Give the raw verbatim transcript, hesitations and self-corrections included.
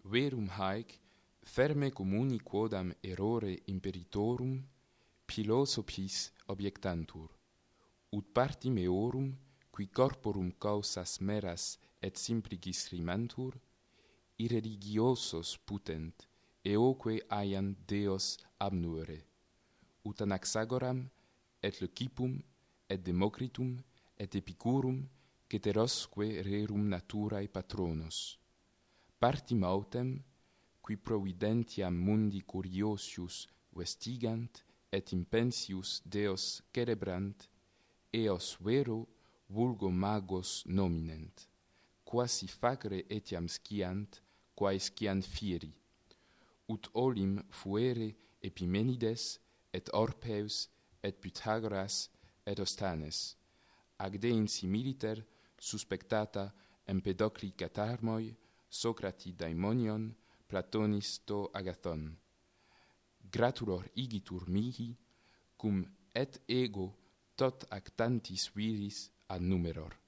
verum haec ferme communi quodam errore imperitorum philosophis objectantur, ut partim eorum, qui corporum causas meras et simpligis rimantur, irreligiosos putent, eoque aian Deos abnuere, ut Anaxagoram, et Leucippum, et Democritum, et Epicurum, ceterosque rerum naturae patronos. Partim autem, qui providentiam mundi curiosius vestigant, et impensius Deos cerebrant, eos vero vulgo magos nominent, quasi facere etiam sciant, quae sciant fieri, ut olim fuere Epimenides, et Orpheus, et Pythagoras, et Ostanes, ac de in similiter suspectata Empedocli Catarmoi, Socrati Daimonion, Platonis to Agathon. Gratulor igitur mihi, cum et ego tot ac tantis viris ad numeror.